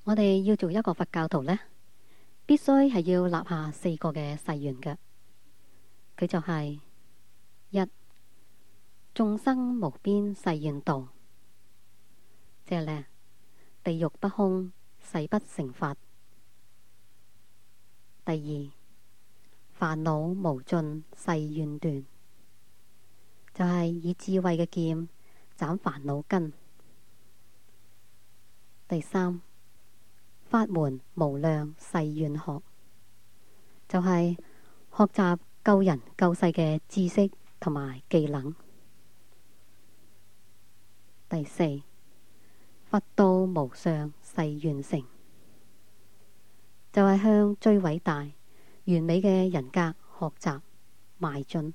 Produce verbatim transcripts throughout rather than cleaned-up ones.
我哋要做一個佛教徒呢，必須係要立下四個嘅誓願嘅。佢就係、是、一眾生無邊誓願度，即係呢，地獄不空，誓不成佛。第二煩惱無盡，誓願斷，就係、是、以智慧嘅劍斬煩惱根。第三法門無量，誓願學，就係、是、學習救人救世嘅知識同埋技能。第四佛道無上，誓願成，就係、是、向最偉大完美嘅人格學習邁進。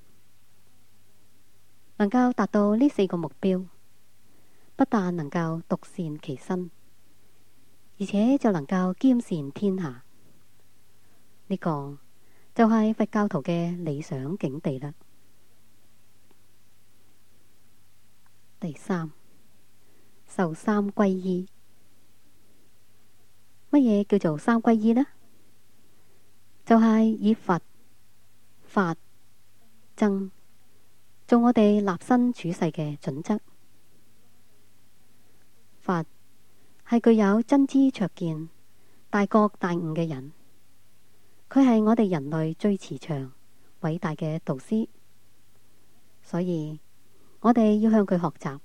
能夠達到呢四個目標，不但能夠獨善其身，而且就能夠兼善天下。呢、這個就係佛教徒嘅理想境地啦。第三，受三皈依。乜嘢叫做三皈依呢？就係、是、以佛、法、僧做我哋立身處世嘅準則。佛係具有真知灼見、大覺大悟嘅人，佢係我哋人類最慈祥、偉大嘅導師，所以我哋要向佢學習。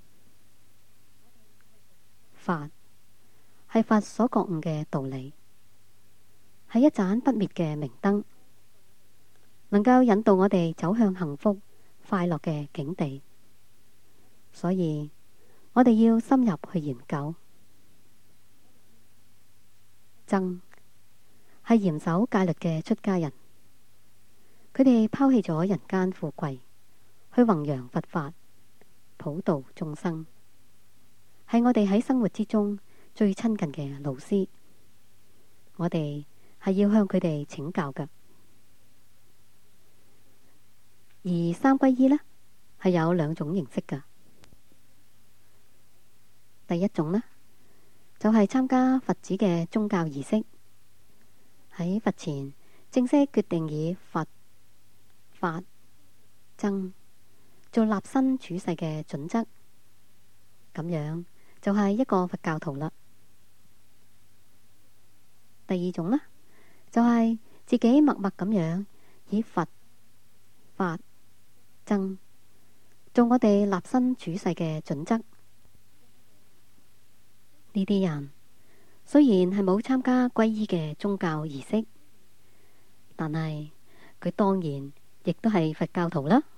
法係佛所覺悟嘅道理，係一盞不滅嘅明燈，能夠引導我哋走向幸福快樂嘅境地，所以我哋要深入去研究。僧係嚴守戒律嘅出家人，佢哋拋棄咗人間富貴，去弘揚佛法，普度眾生，係我哋喺生活之中最親近嘅老師。我哋係要向佢哋請教㗎。而三皈依呢，係有兩種形式㗎。第一種呢，就係、是、參加佛子嘅宗教儀式，喺佛前正式決定以佛、法、僧做立身處世嘅準則，咁樣就係一個佛教徒啦。第二種呢，就係、是、自己默默咁樣以佛、法、僧做我哋立身處世嘅準則。呢啲人雖然係冇參加皈依嘅宗教儀式，但係佢當然亦都係佛教徒啦。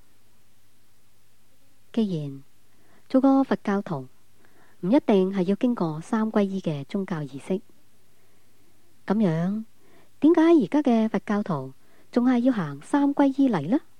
既然做個佛教徒唔一定係要經過三皈依嘅宗教儀式，咁樣點解而家嘅佛教徒仲係要行三皈依禮呢？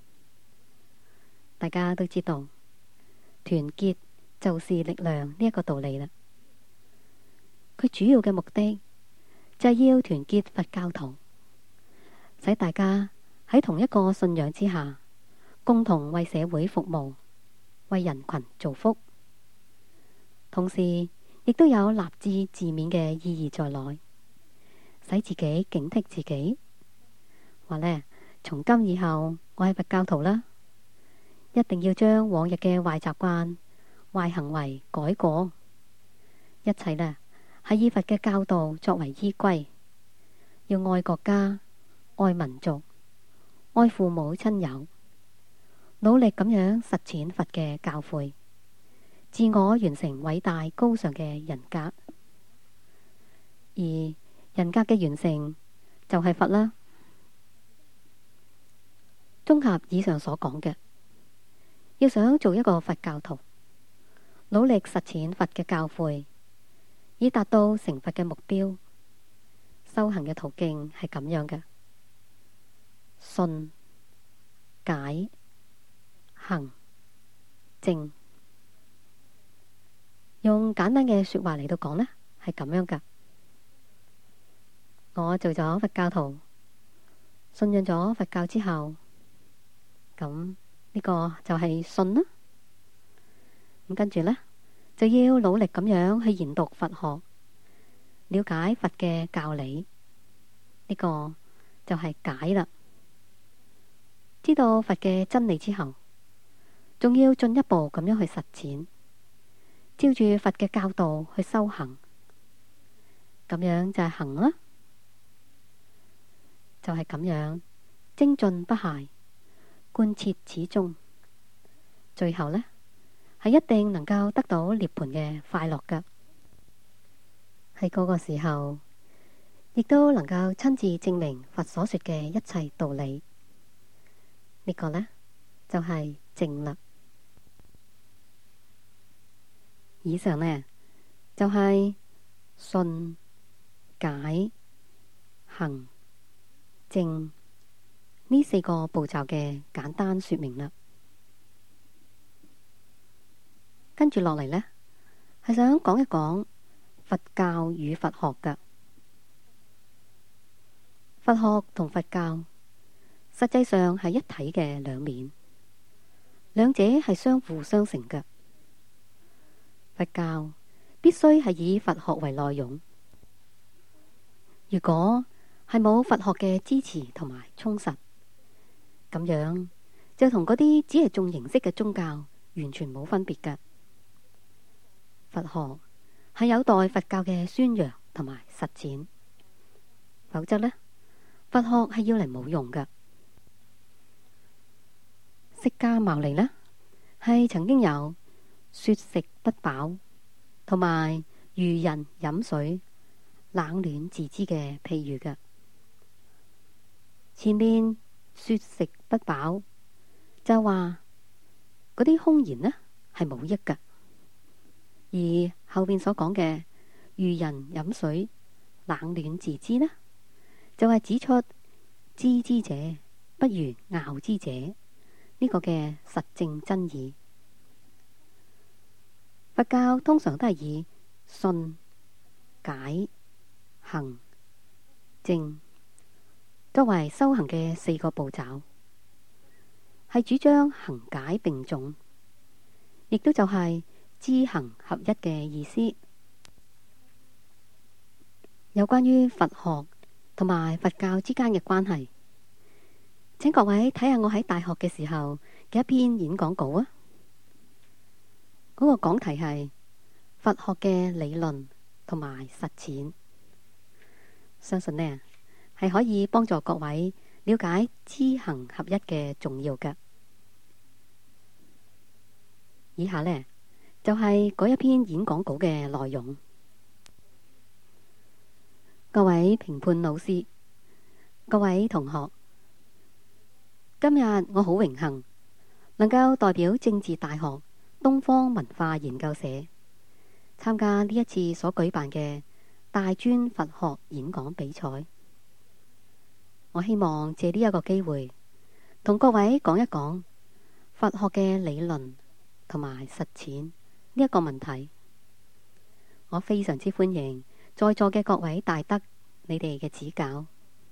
大家都知道團結就是力量呢一個道理啦。佢主要嘅目的就係要團結佛教徒，使大家喺同一個信仰之下，共同為社會服務，為人群造福，同時亦都有立志自勉嘅意義在內，使自己警惕自己，話呢，從今以後我係佛教徒啦，一定要將往日嘅壞習慣、壞行為改過，一切呢，係以佛嘅教導作為依歸，要愛國家、愛民族、愛父母親友，努力咁樣實踐佛嘅教誨，自我完成偉大高尚嘅人格。而人格嘅完成就係佛啦。綜合以上所講嘅，要想做一個佛教徒，努力實踐佛嘅教誨，以達到成佛嘅目標，修行嘅途徑係咁樣嘅：信、解、行、證。用簡單嘅說話嚟到講呢，係咁樣噶。我做咗佛教徒，信仰咗佛教之後，咁呢個就係信啦。咁跟住呢，就要努力咁樣去研讀佛學， 了解佛嘅教理，呢個就係解啦。知道佛嘅真理之後，仲要進一步咁樣去實踐，照住佛嘅教導去修行，咁樣就係行啦。就係咁樣精進不懈，貫徹始終，最後呢，係一定能夠得到涅槃嘅快樂㗎。喺嗰個時候，亦都能夠親自證明佛所說嘅一切道理。呢個呢，就係證啦。以上呢，就係信、解、行、證呢四個步驟嘅簡單說明啦。跟住落嚟呢，係想講一講佛教與佛學㗎。佛學同佛教實際上係一體嘅兩面，兩者係相輔相成嘅。佛教必須係以佛學為內容，如果係冇佛學嘅支持同埋充實，咁樣就同嗰啲只係重形式嘅宗教完全冇分別㗎。佛學係有待佛教嘅宣揚同埋實踐，否則呢，佛學係要嚟冇用㗎。釋迦牟尼呢，係曾經有說食不飽同埋如人飲水冷暖自知嘅譬喻㗎。前面說食不飽就話嗰啲空言呢係冇益㗎，而後面所講嘅如人飲水冷暖自知呢，就係指出知之者不如樂之者呢個嘅實證真義。佛教通常都係以信、解、行、證作為修行嘅四個步驟，係主張行解並重，亦都就係知行合一嘅意思。有關於佛學同埋佛教之間嘅關係，請各位睇下我喺大學嘅時候嘅一篇演講稿啊。嗰個講題係佛學嘅理論同埋實踐，相信呢係可以幫助各位了解知行合一嘅重要㗎。以下呢，就係嗰一篇演講稿嘅內容。各位評判老師，各位同學，今日我好榮幸能夠代表政治大學東方文化研究社參加呢一次所舉辦嘅大專佛學演講比賽。我希望借呢一個機會同各位講一講佛學嘅理論同埋實踐呢一個問題。我非常之歡迎在座嘅各位大德你哋嘅指教。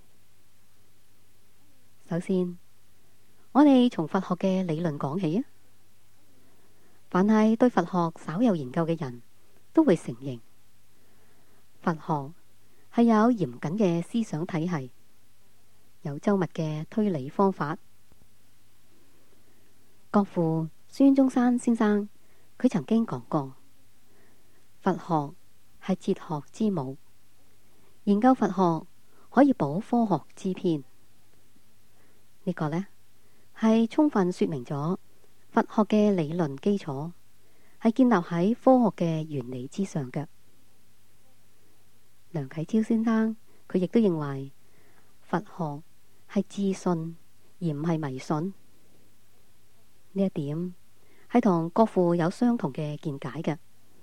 首先，我哋從佛學嘅理論講起啊。凡係對佛學稍有研究嘅人都會承認，佛學係有嚴謹嘅思想體系，有周密嘅推理方法。國父孫中山先生佢曾經講過，佛學係哲學之母，研究佛學可以補科學之篇。呢個呢，係充分說明咗佛學嘅理論基礎係建立喺科學嘅原理之上嘅。梁啟超先生佢亦都認為佛學係自信而唔係迷信。呢一點係同國父有相同嘅見解嘅。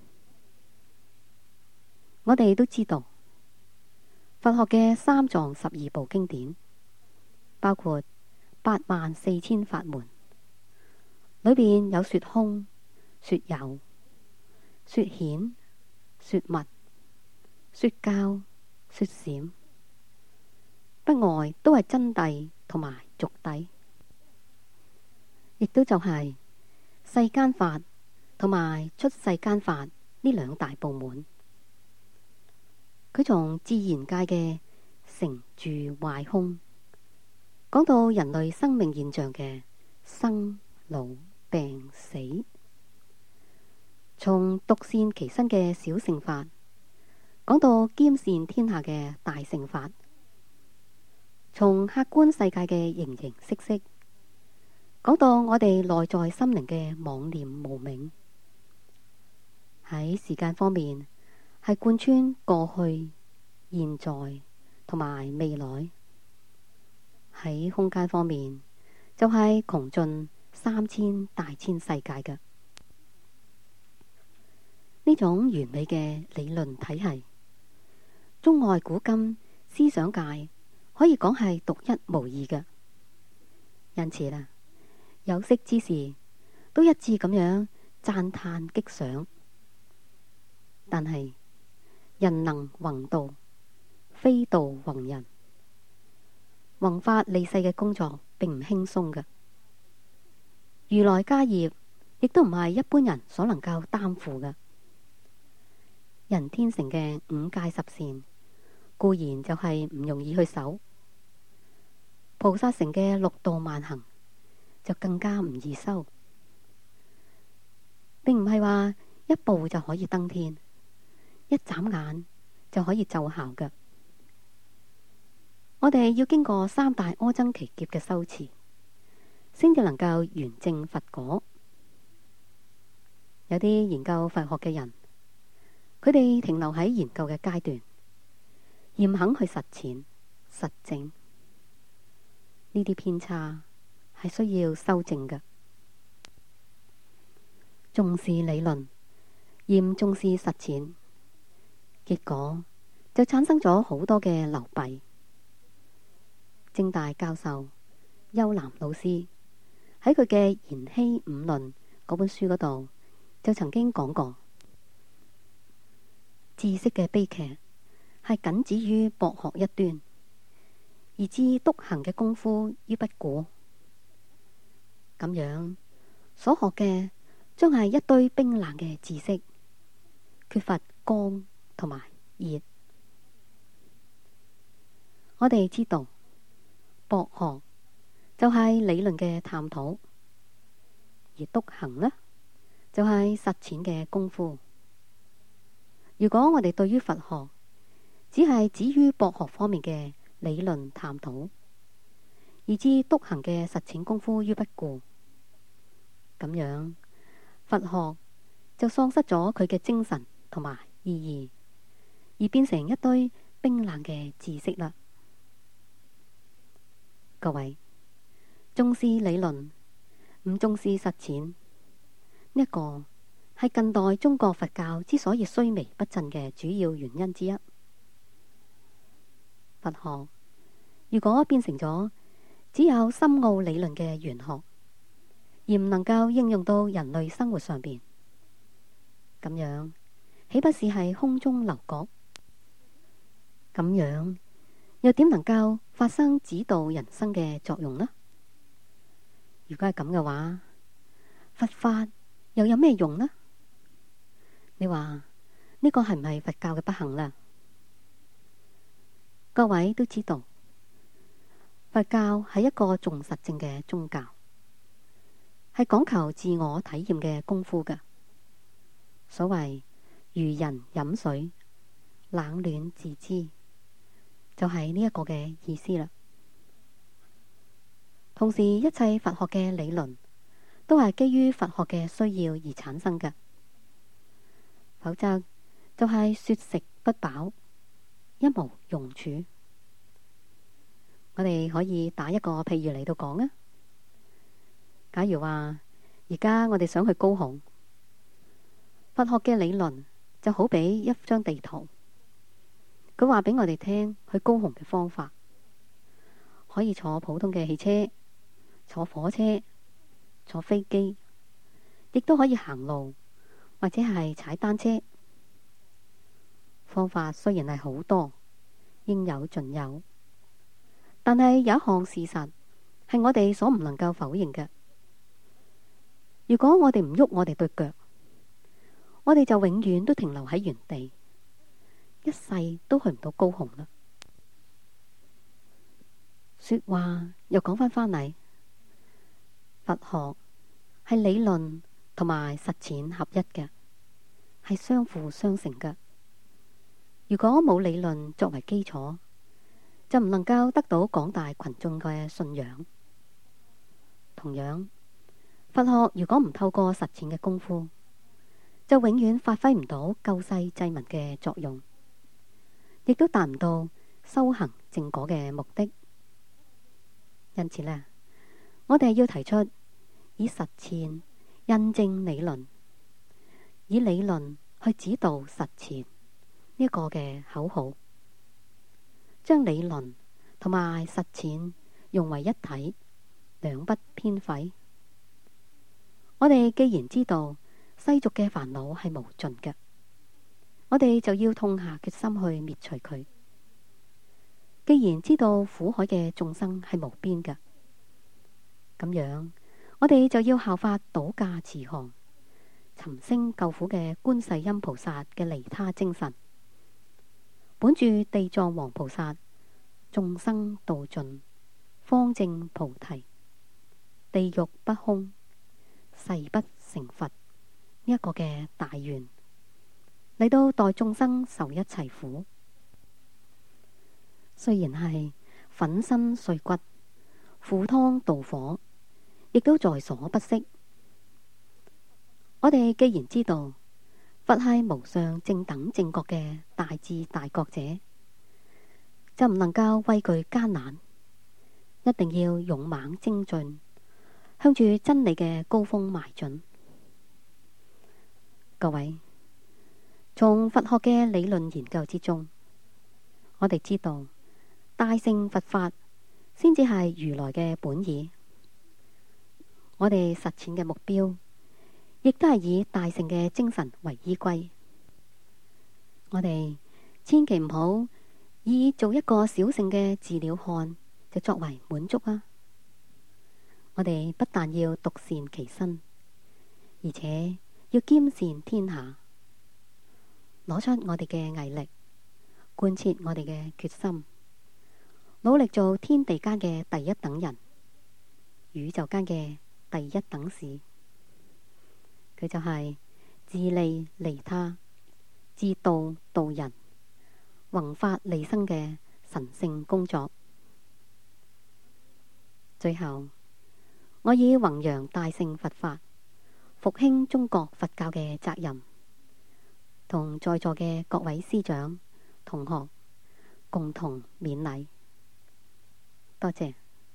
我哋都知道佛學嘅三藏十二部經典，包括八萬四千法門，裏邊有說空、說有、說顯、說密、說教、說閃，不外都係真諦同埋俗諦，亦都就係世間法同埋出世間法呢兩大部門。 佢從自然界嘅成住壞空，講到人類生命現象嘅生老病死，從獨善其身嘅小乘法，講到兼善天下嘅大乘法，從客觀世界嘅形形色色，講到我哋內在心靈嘅妄念無明。喺時間方面，係貫穿過去、現在同埋未來；喺空間方面，就係窮盡三千大千世界嘅呢種完美嘅理論體系。中外古今思想界可以講係獨一無二嘅，因此啦，有識之士都一致咁樣讚嘆激賞。但係人能弘道，非道弘人。弘法利世嘅工作並唔輕鬆嘅，如來家業亦都唔係一般人所能夠擔負嘅。人天成嘅五戒十善固然就係唔容易去守，菩薩成嘅六度萬行就更加唔易修，並唔係話一步就可以登天，一眨眼就可以奏效嘅。我哋要經過三大阿僧祇劫嘅修持，先至能夠圓證佛果。有啲研究佛學嘅人，佢哋停留喺研究嘅階段，而唔肯去實踐實證。呢啲偏差係需要修正嘅。重視理論，而唔重視實踐，結果就產生咗好多嘅流弊。政大教授丘南老師喺佢嘅《延禧五論》嗰本書嗰度就曾經講過，知識嘅悲劇係僅止於博學一端，而置篤行嘅功夫於不顧。咁樣所學嘅將係一堆冰冷嘅知識，缺乏光同埋熱。我哋知道博學就係理論嘅探討，而篤行呢就係實踐嘅功夫。如果我哋對於佛學只係止於博學方面嘅理論探討，而置篤行嘅實踐功夫於不顧，咁樣佛學就喪失咗佢嘅精神同埋意義，而變成一堆冰冷嘅知識啦。各位，重視理論，唔重視實踐，呢一個係近代中國佛教之所以衰微不振嘅主要原因之一。佛學如果變成咗只有深奧理論嘅玄學，而唔能夠應用到人類生活上邊，咁樣豈不是係空中樓閣？咁樣又點能夠發生指導人生嘅作用呢？如果係咁嘅話，佛法又有咩用呢？你話呢個係唔係佛教嘅不幸呢？各位都知道，佛教係一個重實證嘅宗教，係講求自我體驗嘅功夫嘅。所謂如人飲水，冷暖自知，就係呢一個嘅意思啦。同時，一切佛學嘅理論都係基於佛學嘅需要而產生嘅，否則就係說食不飽，一無用處。我哋可以打一個譬如嚟到講啊。假如話而家我哋想去高雄，佛學嘅理論就好比一張地圖，佢話俾我哋聽去高雄嘅方法，可以坐普通嘅汽車，坐火車，坐飛機，亦都可以行路或者係踩單車。方法雖然係好多，應有盡有，但係有一項事實係我哋所唔能夠否認嘅。如果我哋唔喐我哋對腳，我哋就永遠都停留喺原地， 一世都去唔到高雄啦。說話又講返返嚟，佛學係理論同埋實踐合一嘅，係相輔相成嘅。如果冇理論作為基礎，就唔能夠得到廣大群眾嘅信仰。同樣，佛學如果唔透過實踐嘅功夫，就永遠發揮唔到救世濟民嘅作用，亦都達唔到修行正果嘅目的。因此呢，我哋要提出以實踐印證理論，以理論去指導實踐呢個嘅口號，將理論同埋實踐融為一體，兩不偏廢。我哋既然知道世俗嘅煩惱係無盡嘅，我哋就要痛下決心去滅除佢。既然知道苦海嘅眾生係無邊嘅，咁樣我哋就要效法倒駕慈航、尋聲救苦嘅觀世音菩薩嘅利他精神，本住地藏王菩薩眾生度盡，方證菩提，地獄不空，誓不成佛呢一個嘅大願，嚟到代眾生受一切苦。雖然係粉身碎骨、赴湯蹈火，亦都在所不惜。我哋既然知道佛係無上正等正覺嘅大智大覺者，就唔能夠畏懼艱難，一定要勇猛精進，向住真理嘅高峰邁進。各位，從佛學嘅理論研究之中，我哋知道大乘佛法先至係如來嘅本意。我哋實踐嘅目標，亦都係以大乘嘅精神為依歸。我哋千祈唔好以做一個小乘嘅自了漢就作為滿足啊！我哋不但要獨善其身，而且要兼善天下，攞出我哋嘅毅力，貫徹我哋嘅決心，努力做天地間嘅第一等人，宇宙間嘅第一等事。佢就係自利利他、自度度人、弘法利生嘅神聖工作。最後，我以弘揚大乘佛法、復興中國佛教嘅責任，同在座嘅各位師長、同學共同勉勵。多謝。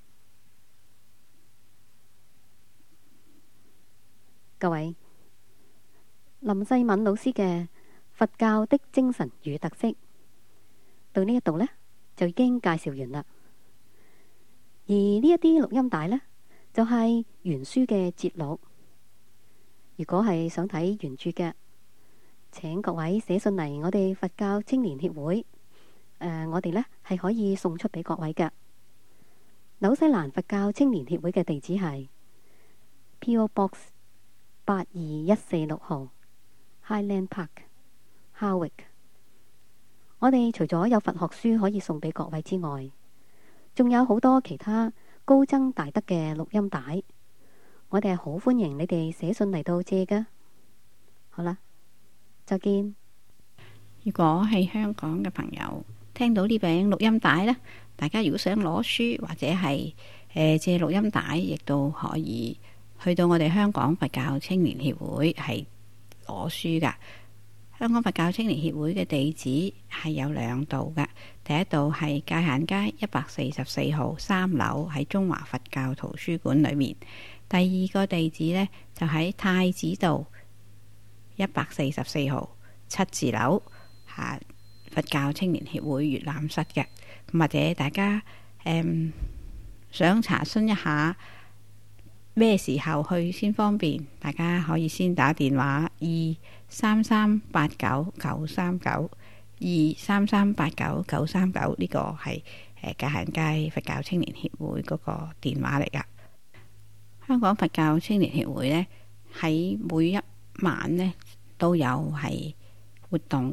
各位，林世敏老師嘅佛教的精神與特色到呢一度呢，就已經介紹完啦。而呢一啲錄音帶呢，就係原書嘅節錄。如果係想睇原著嘅，請各位寫信嚟我哋佛教青年協會，呃、我哋呢係可以送出俾各位嘅。紐西蘭佛教青年協會嘅地址係 P O Box 八二一四六號 Highland Park Howick。我哋除咗有佛學書可以送俾各位之外，仲有好多其他高僧大德嘅錄音帶，我哋係好歡迎你哋寫信嚟到借㗎。好啦，再見。 如果係香港嘅朋友聽到呢餅錄音帶呢，大家如果想攞書或者係、呃、借錄音帶，亦都可以去到我哋香港佛教青年協會係攞書噶。香港佛教青年協會嘅地址係有兩度噶，第一度係界限街一百四十四號三樓喺中華佛教圖書館裏面，第二個地址呢，就喺太子道一百四十四號七字樓下佛教青年協會閱覽室嘅。或者大家、嗯、想查詢一下咩時候去先方便，大家可以先打電話二三三八九九三九二三三八九九三九，呢個係誒界限街佛教青年協會嗰個電話嚟噶。香港佛教青年協會呢，喺每一晚呢都有係活動噶，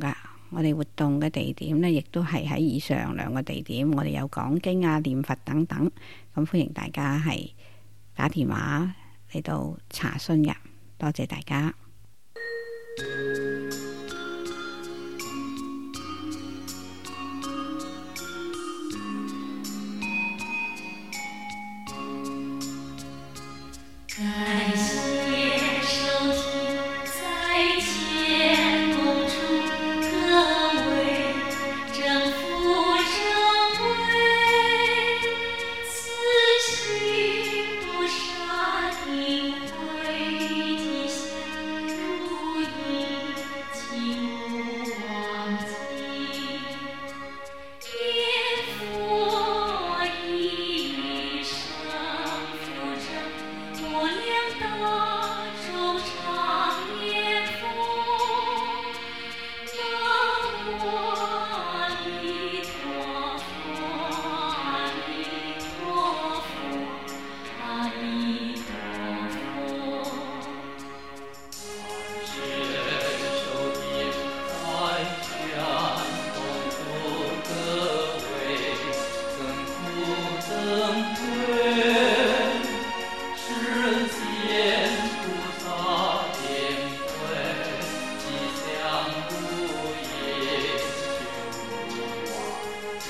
我哋活動嘅地點呢，亦都係喺以上兩個地點，我哋有講經啊、念佛等等。咁歡迎大家係打電話嚟到查詢嘅，多謝大家。 感謝收聽在前共祝各位正福正位，慈心不殺因為吉祥如意，情不忘記，因佛一生福正，無量大眾常念佛。南無阿彌陀佛，阿彌陀佛，阿彌陀佛。感謝收聽在前共祝各位增福增貴，世間菩薩典貴，吉祥如意，情不忘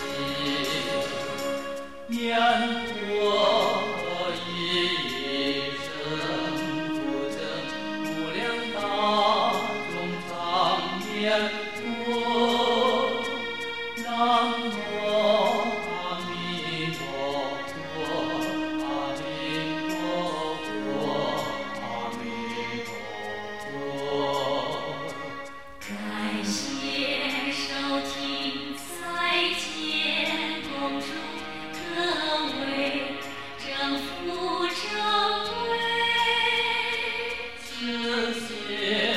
記，念佛一生福正，無量大眾常念佛。南無阿彌陀佛，阿彌陀佛，阿彌陀佛。感謝收聽在前共祝各位正福正位，慈心